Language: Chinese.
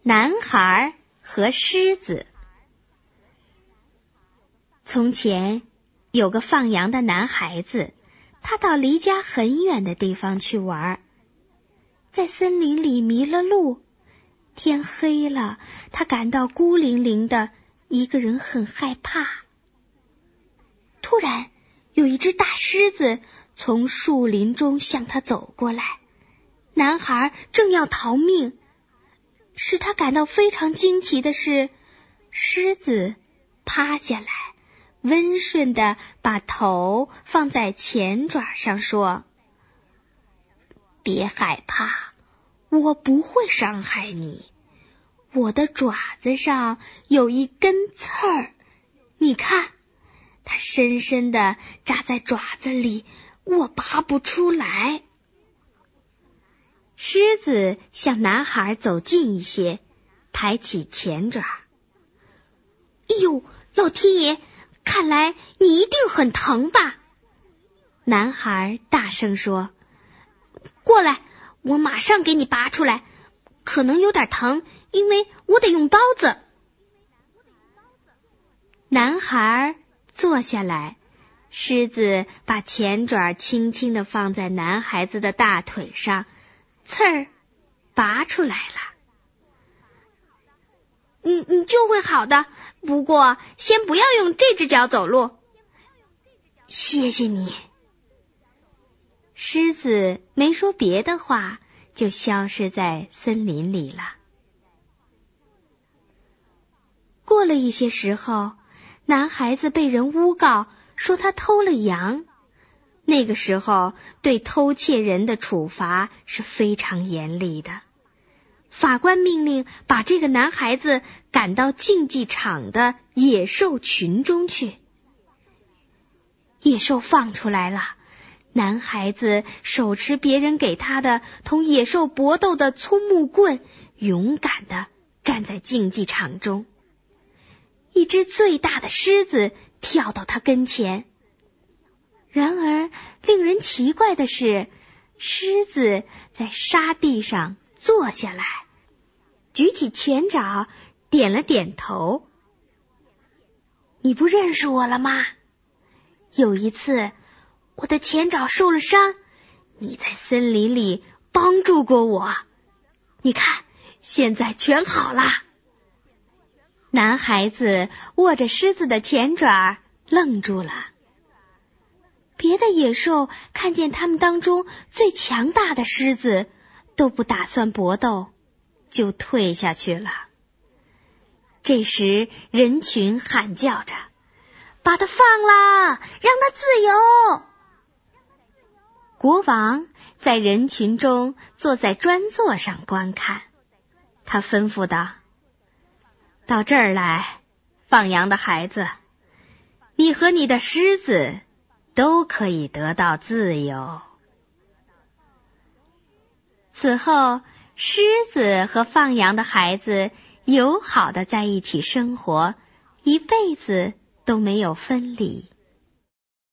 男孩和狮子。从前有个放羊的男孩子，他到离家很远的地方去玩，在森林里迷了路，天黑了，他感到孤零零的，一个人很害怕。突然有一只大狮子从树林中向他走过来，男孩正要逃命。使他感到非常惊奇的是，狮子趴下来，温顺地把头放在前爪上说：别害怕，我不会伤害你，我的爪子上有一根刺儿，你看，它深深地扎在爪子里，我拔不出来。狮子向男孩走近一些，抬起前爪。哎呦，老天爷，看来你一定很疼吧？男孩大声说：过来，我马上给你拔出来，可能有点疼，因为我得用刀子。男孩坐下来，狮子把前爪轻轻地放在男孩子的大腿上，刺儿拔出来了。你就会好的，不过先不要用这只脚走路。谢谢你。狮子没说别的话，就消失在森林里了。过了一些时候，男孩子被人诬告说他偷了羊。那个时候，对偷窃人的处罚是非常严厉的。法官命令把这个男孩子赶到竞技场的野兽群中去。野兽放出来了，男孩子手持别人给他的同野兽搏斗的粗木棍，勇敢地站在竞技场中。一只最大的狮子跳到他跟前。然而令人奇怪的是，狮子在沙地上坐下来，举起前爪，点了点头。你不认识我了吗？有一次我的前爪受了伤，你在森林里帮助过我，你看，现在全好了。男孩子握着狮子的前爪愣住了。别的野兽看见他们当中最强大的狮子，都不打算搏斗，就退下去了。这时人群喊叫着：把他放了，让他自由！国王在人群中坐在砖座上观看，他吩咐道：到这儿来，放羊的孩子，你和你的狮子都可以得到自由。此后，狮子和放羊的孩子友好地在一起生活，一辈子都没有分离。